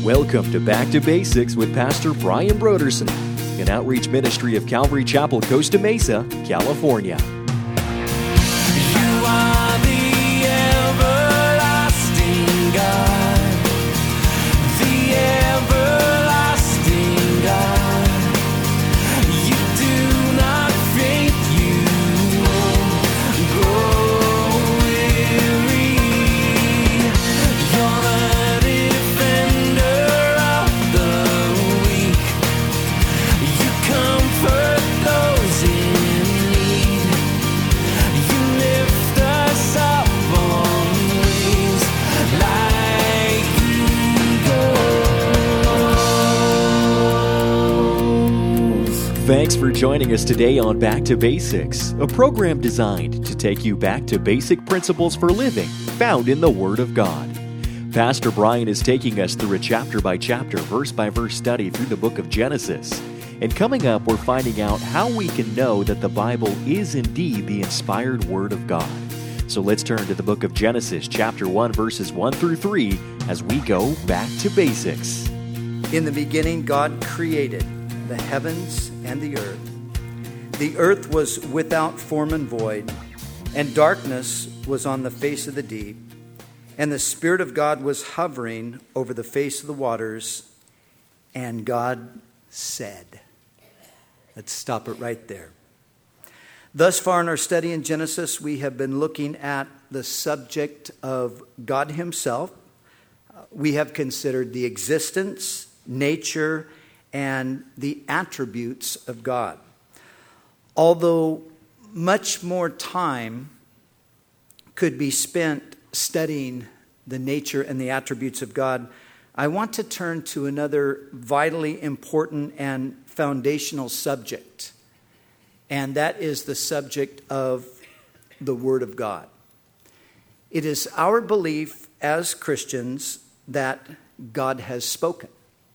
Welcome to Back to Basics with Pastor Brian Broderson, an outreach ministry of Calvary Chapel, Costa Mesa, California. You are the everlasting God, the everlasting God. You do not faint, you won't grow weary. You're the defender of the weak. You comfort those in need. You lift us up on wings like eagles. Thanks for joining us today on Back to Basics, a program designed to take you back to basic principles for living found in the Word of God. Pastor Brian is taking us through a chapter-by-chapter, verse-by-verse study through the book of Genesis. And coming up, we're finding out how we can know that the Bible is indeed the inspired Word of God. So let's turn to the book of Genesis, chapter 1, verses 1 through 3, as we go back to basics. In the beginning, God created the heavens and the earth. The earth was without form and void, and darkness was on the face of the deep. And the Spirit of God was hovering over the face of the waters. And God said. Let's stop it right there. Thus far in our study in Genesis, we have been looking at the subject of God Himself. We have considered the existence, nature, and the attributes of God. Although much more time could be spent studying the nature and the attributes of God, I want to turn to another vitally important and foundational subject, and that is the subject of the Word of God. It is our belief as Christians that God has spoken,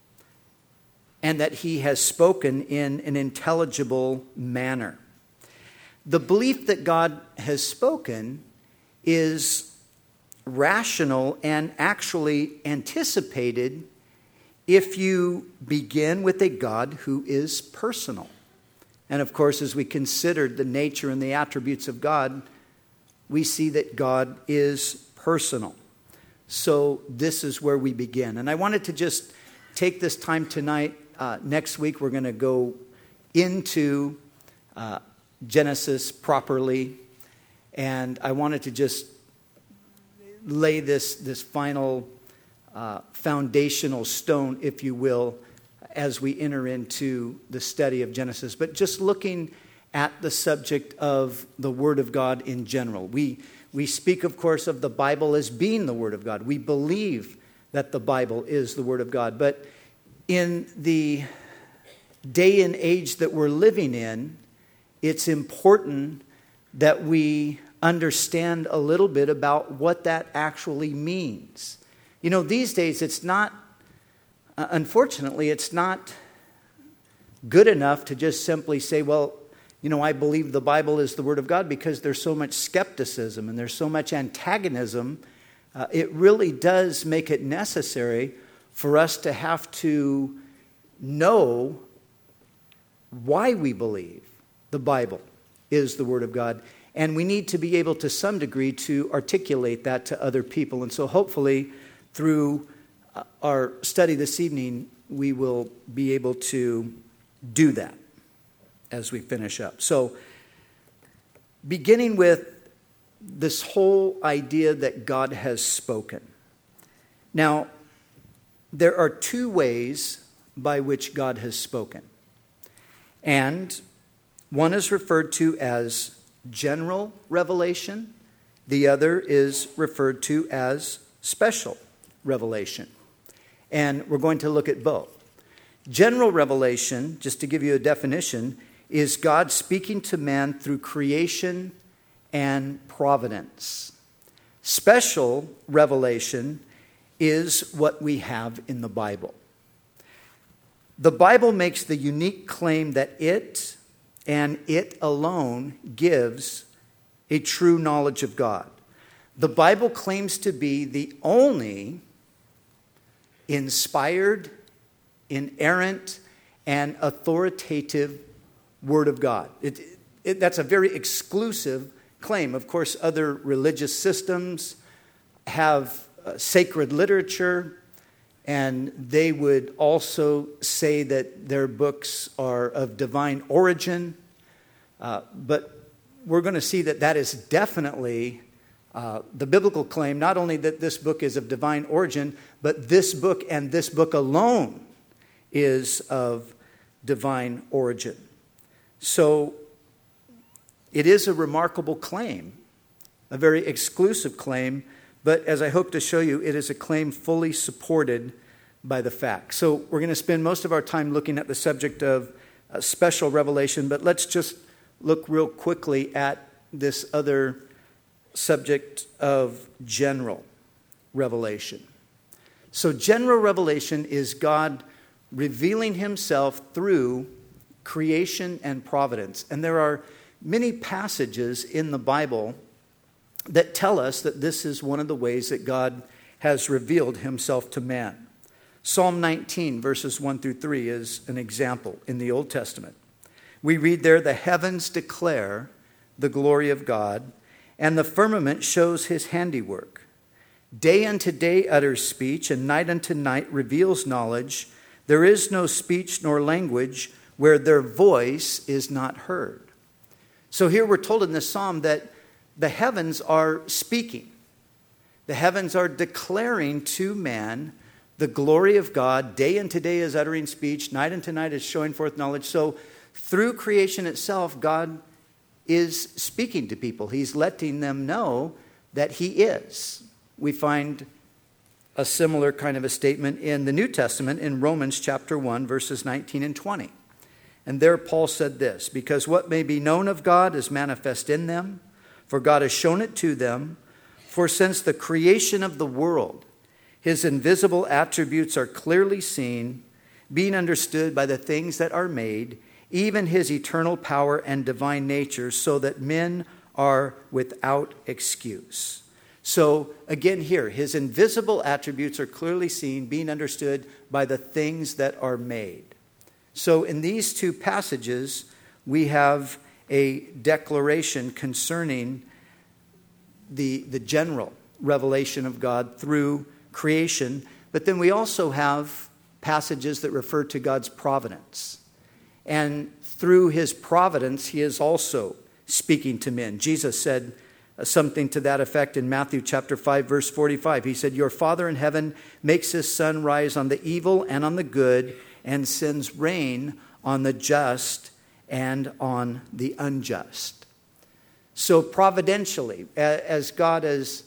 and that He has spoken in an intelligible manner. The belief that God has spoken is rational and actually anticipated if you begin with a God who is personal. And of course, as we considered the nature and the attributes of God, we see that God is personal. So this is where we begin. And I wanted to just take this time tonight. Next week, we're going to go into Genesis properly. And I wanted to just lay this final foundational stone, if you will, as we enter into the study of Genesis. But just looking at the subject of the Word of God in general. We speak, of course, of the Bible as being the Word of God. We believe that the Bible is the Word of God. But in the day and age that we're living in, it's important that we understand a little bit about what that actually means. You know, these days it's not, unfortunately, it's not good enough to just simply say, well, you know, I believe the Bible is the Word of God, because there's so much skepticism and there's so much antagonism. It really does make it necessary for us to have to know why we believe the Bible is the Word of God. And we need to be able to some degree to articulate that to other people. And so hopefully through our study this evening, we will be able to do that as we finish up. So beginning with this whole idea that God has spoken. Now, there are two ways by which God has spoken. And one is referred to as general revelation. The other is referred to as special revelation. And we're going to look at both. General revelation, just to give you a definition, is God speaking to man through creation and providence. Special revelation is what we have in the Bible. The Bible makes the unique claim that it and it alone gives a true knowledge of God. The Bible claims to be the only inspired, inerrant, and authoritative Word of God. That's a very exclusive claim. Of course, other religious systems have sacred literature, and they would also say that their books are of divine origin. But we're going to see that that is definitely the biblical claim, not only that this book is of divine origin, but this book and this book alone is of divine origin. So it is a remarkable claim, a very exclusive claim, but as I hope to show you, it is a claim fully supported by the facts. So we're going to spend most of our time looking at the subject of special revelation, but let's just look real quickly at this other subject of general revelation. So general revelation is God revealing himself through creation and providence. And there are many passages in the Bible that tell us that this is one of the ways that God has revealed himself to man. Psalm 19, verses 1 through 3 is an example in the Old Testament. We read there, "The heavens declare the glory of God, and the firmament shows his handiwork. Day unto day utters speech, and night unto night reveals knowledge. There is no speech nor language where their voice is not heard." So here we're told in this psalm that the heavens are speaking. The heavens are declaring to man the glory of God. Day unto day is uttering speech. Night unto night is showing forth knowledge. So through creation itself, God is speaking to people. He's letting them know that he is. We find a similar kind of a statement in the New Testament in Romans chapter 1, verses 19 and 20. And there Paul said this, "Because what may be known of God is manifest in them, for God has shown it to them. For since the creation of the world, his invisible attributes are clearly seen, being understood by the things that are made, even his eternal power and divine nature, so that men are without excuse." So again here, his invisible attributes are clearly seen, being understood by the things that are made. So in these two passages, we have a declaration concerning the general revelation of God through creation, but then we also have passages that refer to God's providence. And through his providence, he is also speaking to men. Jesus said something to that effect in Matthew chapter 5, verse 45. He said, "Your Father in heaven makes his sun rise on the evil and on the good, and sends rain on the just and on the unjust." So providentially, as God is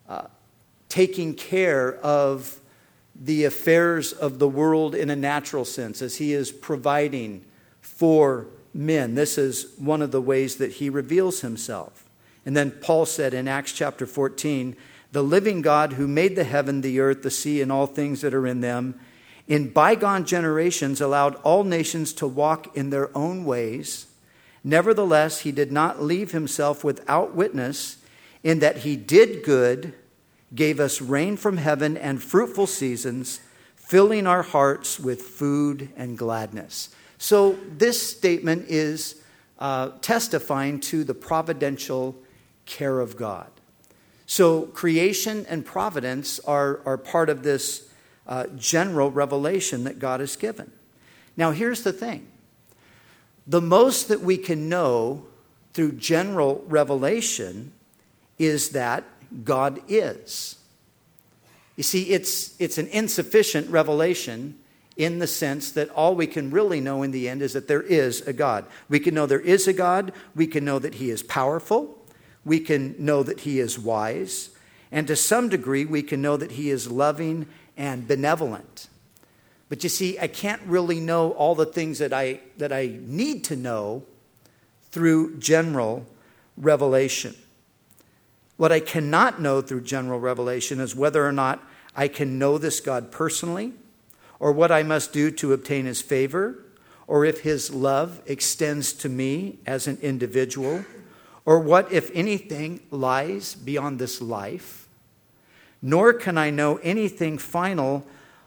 taking care of the affairs of the world in a natural sense, as he is providing for men, this is one of the ways that he reveals himself. And then Paul said in Acts chapter 14, "The living God who made the heaven, the earth, the sea, and all things that are in them, in bygone generations allowed all nations to walk in their own ways. Nevertheless, he did not leave himself without witness, in that he did good, gave us rain from heaven and fruitful seasons, filling our hearts with food and gladness." So this statement is testifying to the providential care of God. So creation and providence are part of this general revelation that God has given. Now here's the thing. The most that we can know through general revelation is that God is. You see, it's an insufficient revelation in the sense that all we can really know in the end is that there is a God. We can know there is a God. We can know that he is powerful. We can know that he is wise. And to some degree, we can know that he is loving and benevolent. But you see, I can't really know all the things that I need to know through general revelation. What I cannot know through general revelation is whether or not I can know this God personally, or what I must do to obtain his favor, or if his love extends to me as an individual, or what, if anything, lies beyond this life. Nor can I know anything final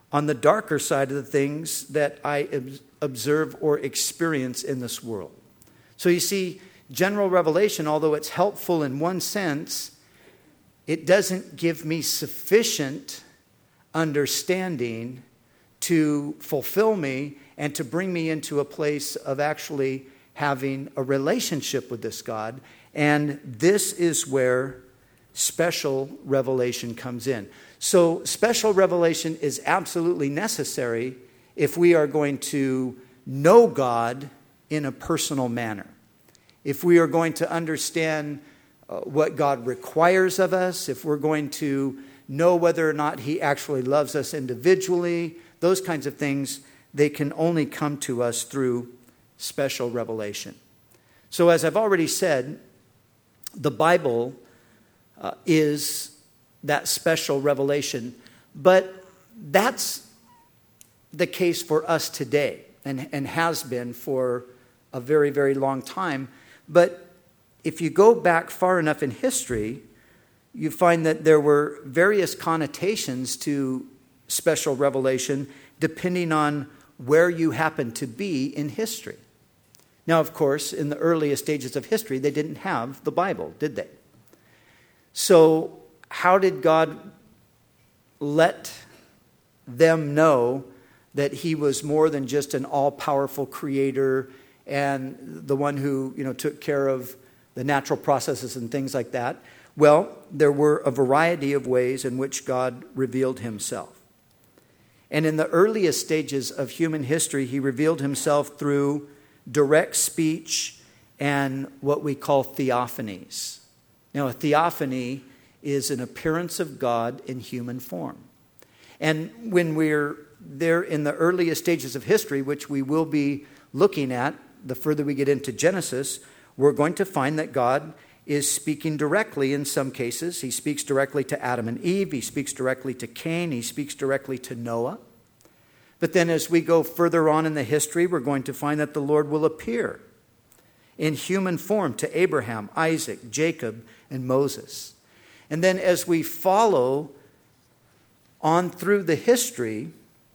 on the darker side of the things that I observe or experience in this world. So you see, general revelation, although it's helpful in one sense, it doesn't give me sufficient understanding to fulfill me and to bring me into a place of actually having a relationship with this God. And this is where special revelation comes in. So special revelation is absolutely necessary if we are going to know God in a personal manner. If we are going to understand what God requires of us, if we're going to know whether or not He actually loves us individually, those kinds of things, they can only come to us through special revelation. So as I've already said, the Bible is that special revelation, but that's the case for us today and has been for a very, very long time. But if you go back far enough in history, you find that there were various connotations to special revelation depending on where you happen to be in history. Now, of course, in the earliest stages of history, they didn't have the Bible, did they? So how did God let them know that He was more than just an all-powerful creator and the one who, took care of the natural processes and things like that? Well, there were a variety of ways in which God revealed Himself. And in the earliest stages of human history, He revealed Himself through direct speech and what we call theophanies. Now, a theophany is an appearance of God in human form. And when we're there in the earliest stages of history, which we will be looking at the further we get into Genesis, we're going to find that God is speaking directly in some cases. He speaks directly to Adam and Eve. He speaks directly to Cain. He speaks directly to Noah. But then as we go further on in the history, we're going to find that the Lord will appear in human form to Abraham, Isaac, Jacob, and Moses. And then as we follow on through the history,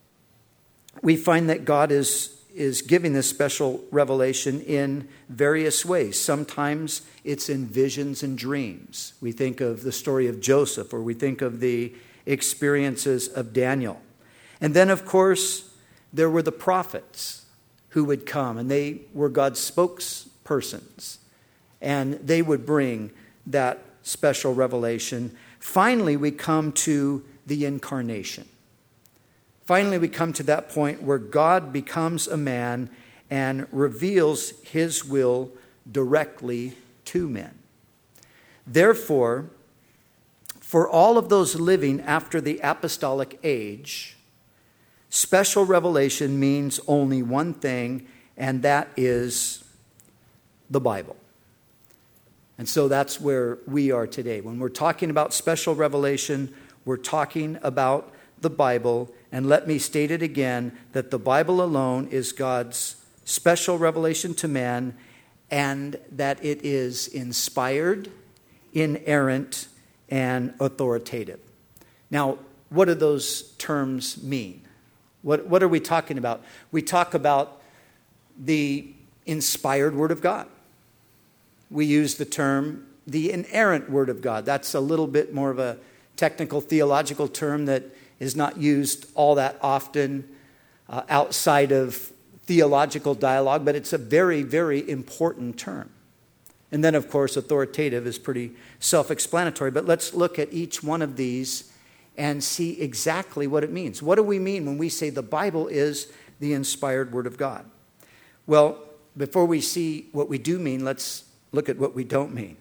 we find that God is giving this special revelation in various ways. Sometimes it's in visions and dreams. We think of the story of Joseph, or we think of the experiences of Daniel. And then, of course, there were the prophets who would come, and they were God's spokespersons, and they would bring that special revelation. Finally, we come to the incarnation. Finally, we come to that point where God becomes a man and reveals His will directly to men. Therefore, for all of those living after the apostolic age, special revelation means only one thing, and that is the Bible. And so that's where we are today. When we're talking about special revelation, we're talking about the Bible. And let me state it again, that the Bible alone is God's special revelation to man, and that it is inspired, inerrant, and authoritative. Now, what do those terms mean? What are we talking about? We talk about the inspired Word of God. We use the term the inerrant Word of God. That's a little bit more of a technical theological term that is not used all that often outside of theological dialogue, but it's a very, very important term. And then, of course, authoritative is pretty self-explanatory. But let's look at each one of these and see exactly what it means. What do we mean when we say the Bible is the inspired Word of God? Well, before we see what we do mean, let's look at what we don't mean.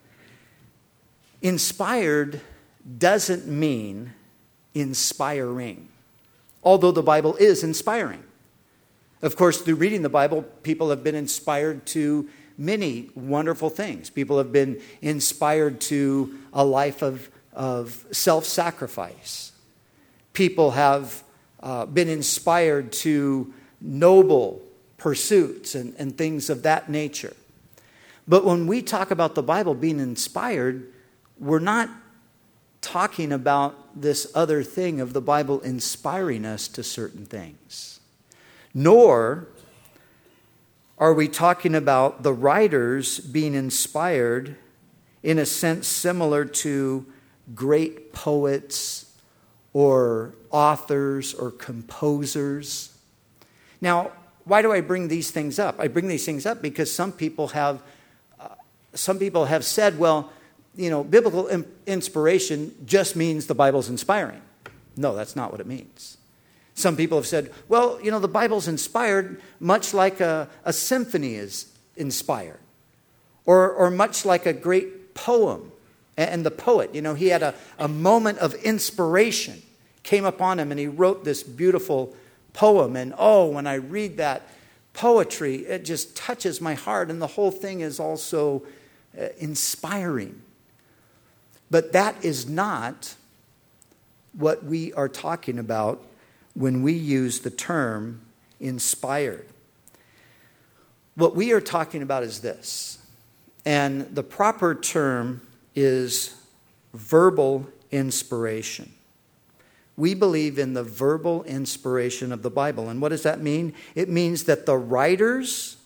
Inspired doesn't mean inspiring, although the Bible is inspiring. Of course, through reading the Bible, people have been inspired to many wonderful things. People have been inspired to a life of self-sacrifice. People have been inspired to noble pursuits and things of that nature. But when we talk about the Bible being inspired, we're not talking about this other thing of the Bible inspiring us to certain things. Nor are we talking about the writers being inspired in a sense similar to great poets or authors or composers. Now, why do I bring these things up? I bring these things up because some people have said, well, biblical inspiration just means the Bible's inspiring. No, that's not what it means. Some people have said, well, the Bible's inspired much like a symphony is inspired, or much like a great poem. And the poet, he had a moment of inspiration came upon him, and he wrote this beautiful poem. And when I read that poetry, it just touches my heart, and the whole thing is also inspiring. But that is not what we are talking about when we use the term inspired. What we are talking about is this, and the proper term is verbal inspiration. We believe in the verbal inspiration of the Bible. And what does that mean? It means that the writers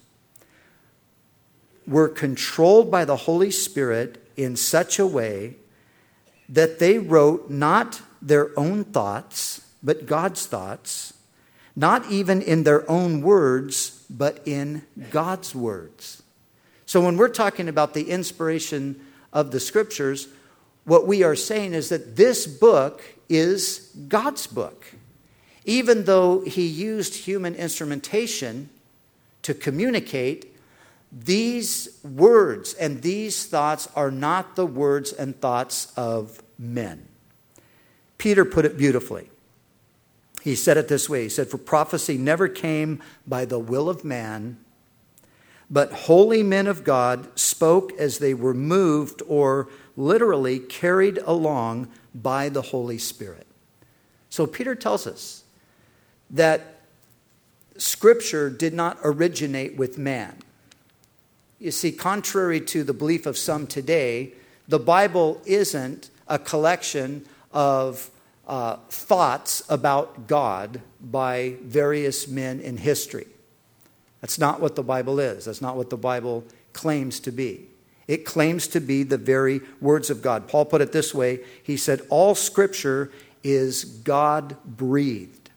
were controlled by the Holy Spirit in such a way that they wrote not their own thoughts, but God's thoughts, not even in their own words, but in God's words. So when we're talking about the inspiration of the Scriptures, what we are saying is that this book is God's book. Even though he used human instrumentation to communicate, these words and these thoughts are not the words and thoughts of men. Peter put it beautifully. He said it this way. He said, "For prophecy never came by the will of man, but holy men of God spoke as they were moved or literally carried along by the Holy Spirit." So Peter tells us that Scripture did not originate with man. You see, contrary to the belief of some today, the Bible isn't a collection of thoughts about God by various men in history. That's not what the Bible is. That's not what the Bible claims to be. It claims to be the very words of God. Paul put it this way. He said, all Scripture is God-breathed.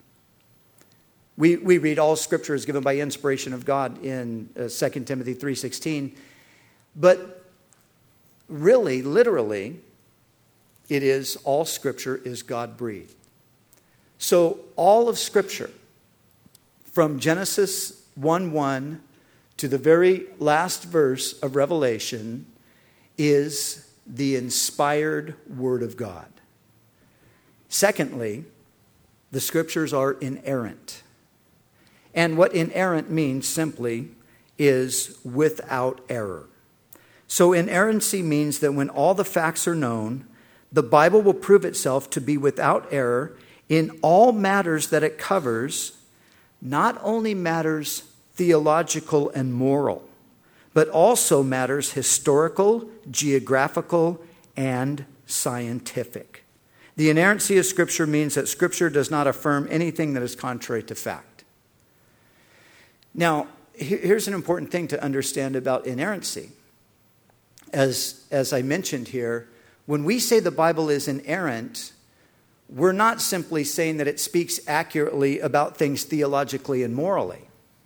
We read all Scripture is given by inspiration of God in 2 Timothy 3:16. But really, literally, it is all Scripture is God-breathed. So all of Scripture, from Genesis 1:1 to the very last verse of Revelation, is the inspired Word of God. Secondly, the Scriptures are inerrant. And what inerrant means simply is without error. So inerrancy means that when all the facts are known, the Bible will prove itself to be without error in all matters that it covers, not only matters theological and moral, but also matters historical, geographical, and scientific. The inerrancy of Scripture means that Scripture does not affirm anything that is contrary to fact. Now, here's an important thing to understand about inerrancy. As I mentioned here, when we say the Bible is inerrant, we're not simply saying that it speaks accurately about things theologically and morally.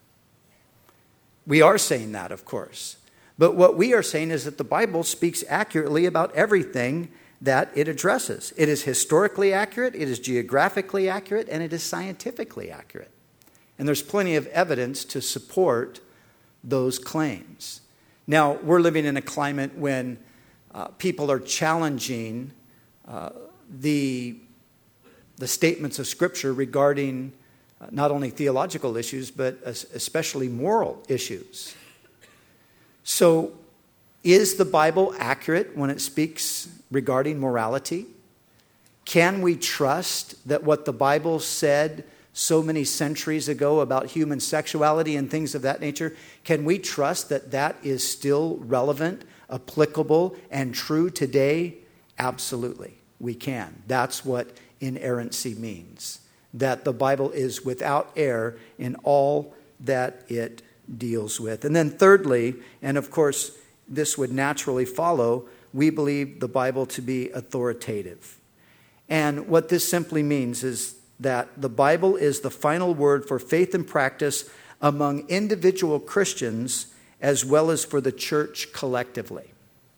We are saying that, of course. But what we are saying is that the Bible speaks accurately about everything that it addresses. It is historically accurate, it is geographically accurate, and it is scientifically accurate. And there's plenty of evidence to support those claims. Now, we're living in a climate when people are challenging the statements of Scripture regarding not only theological issues, but especially moral issues. So, is the Bible accurate when it speaks regarding morality? Can we trust that what the Bible said so many centuries ago about human sexuality and things of that nature, can we trust that that is still relevant, applicable, and true today? Absolutely. we can. That's what inerrancy means, that the Bible is without error in all that it deals with. And then thirdly, and of course this would naturally follow, we believe the Bible to be authoritative. And what this simply means is that the Bible is the final word for faith and practice among individual Christians as well as for the church collectively.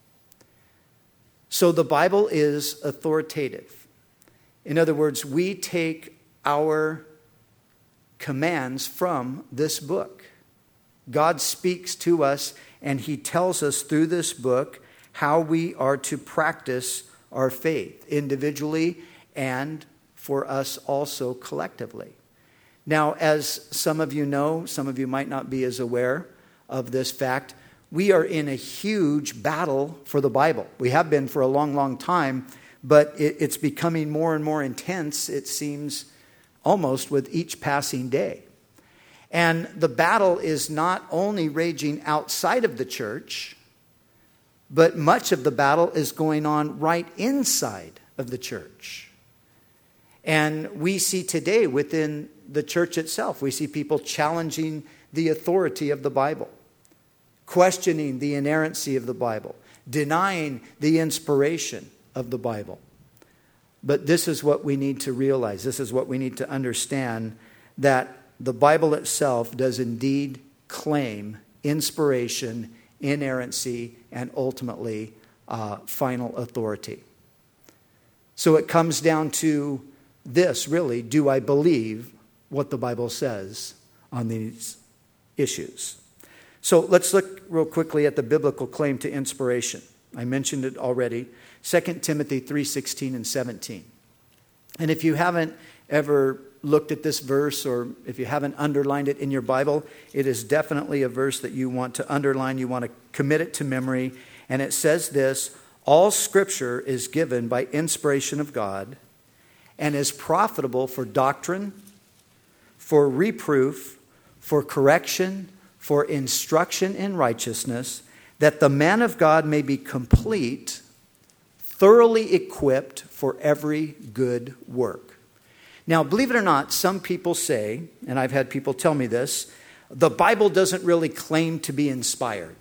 So the Bible is authoritative. In other words, we take our commands from this book. God speaks to us and he tells us through this book how we are to practice our faith individually and for us also collectively. Now, as some of you know, some of you might not be as aware of this fact, we are in a huge battle for the Bible. We have been for a long, long time, but it's becoming more and more intense, it seems, almost with each passing day. And the battle is not only raging outside of the church, but much of the battle is going on right inside of the church. And we see today within the church itself, we see people challenging the authority of the Bible, questioning the inerrancy of the Bible, denying the inspiration of the Bible. But this is what we need to realize. This is what we need to understand, that the Bible itself does indeed claim inspiration, inerrancy, and ultimately final authority. So it comes down to this, really. Do I believe what the Bible says on these issues? So let's look real quickly at the biblical claim to inspiration. I mentioned it already. 2 Timothy 3:16 and 17. And if you haven't ever looked at this verse, or if you haven't underlined it in your Bible, it is definitely a verse that you want to underline. You want to commit it to memory. And it says this: all Scripture is given by inspiration of God and is profitable for doctrine, for reproof, for correction, for instruction in righteousness, that the man of God may be complete, thoroughly equipped for every good work. Now, believe it or not, some people say, and I've had people tell me this, the Bible doesn't really claim to be inspired.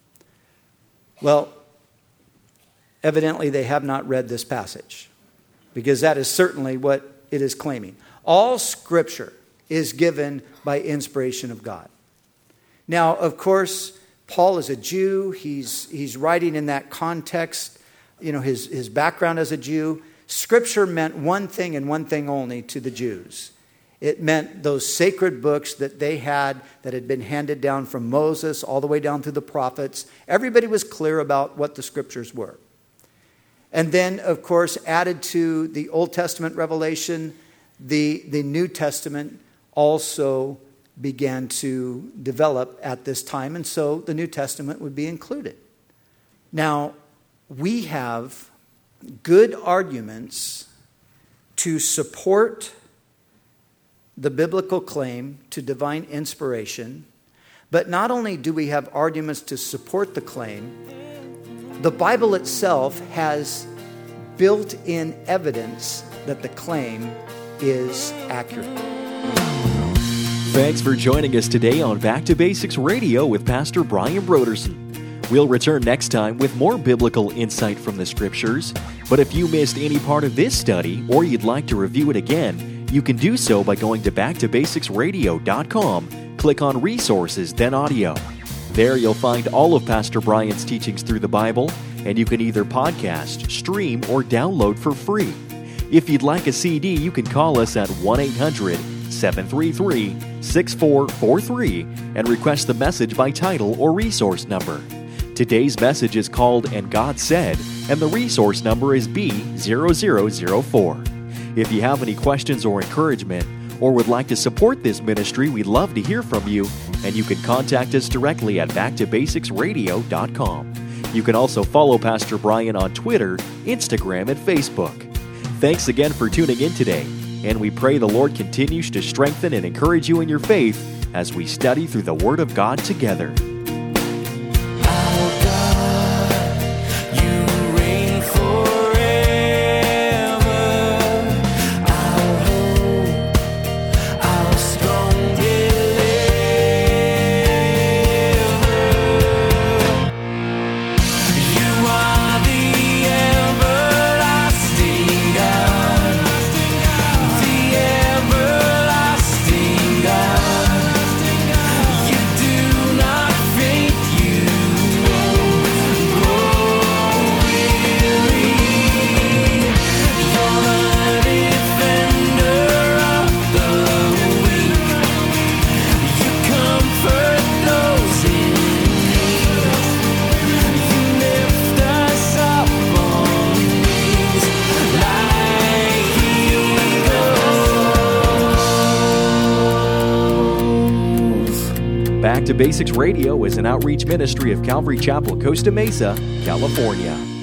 Well, evidently they have not read this passage, because that is certainly what it is claiming. All Scripture is given by inspiration of God. Now, of course, Paul is a Jew. He's writing in that context, his background as a Jew. Scripture meant one thing and one thing only to the Jews. It meant those sacred books that they had that had been handed down from Moses all the way down through the prophets. Everybody was clear about what the Scriptures were. And then, of course, added to the Old Testament revelation, the New Testament also began to develop at this time, and so the New Testament would be included. Now, we have good arguments to support the biblical claim to divine inspiration, but not only do we have arguments to support the claim, the Bible itself has built-in evidence that the claim is accurate. Thanks for joining us today on Back to Basics Radio with Pastor Brian Brodersen. We'll return next time with more biblical insight from the Scriptures. But if you missed any part of this study or you'd like to review it again, you can do so by going to backtobasicsradio.com, click on Resources, then Audio. There you'll find all of Pastor Brian's teachings through the Bible, and you can either podcast, stream, or download for free. If you'd like a CD, you can call us at 1-800-733-6443 and request the message by title or resource number. Today's message is called And God Said, and the resource number is B0004. If you have any questions or encouragement, or would like to support this ministry, we'd love to hear from you, and you can contact us directly at backtobasicsradio.com. You can also follow Pastor Brian on Twitter, Instagram, and Facebook. Thanks again for tuning in today, and we pray the Lord continues to strengthen and encourage you in your faith as we study through the Word of God together. Our God, you reign forever. Back to Basics Radio is an outreach ministry of Calvary Chapel, Costa Mesa, California.